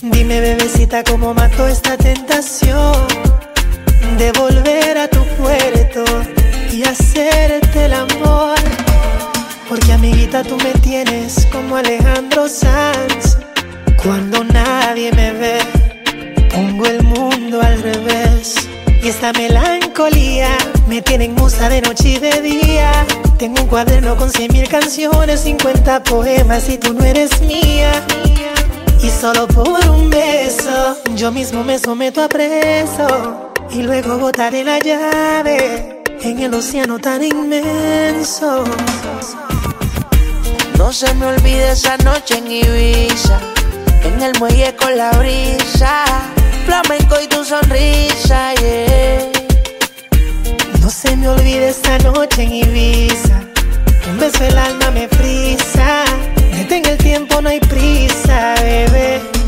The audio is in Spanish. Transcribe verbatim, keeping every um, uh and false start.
Dime, bebecita, cómo mato esta tentación de volver a tu puerto y hacerte el amor. Porque, amiguita, tú me tienes como Alejandro Sanz. Cuando nadie me ve, pongo el mundo al revés. Y esta melancolía me tiene en musa de noche y de día. Tengo un cuaderno con cien mil canciones, cincuenta poemas y tú no eres mía. Y solo por un beso yo mismo me someto a preso y luego botaré la llave en el océano tan inmenso. No se me olvide esa noche en Ibiza, en el muelle con la brisa, flamenco y tu sonrisa, yeah. No se me olvide esa noche en Ibiza, un beso el alma me frisa. Detén el tiempo, no hay prisa, bebé.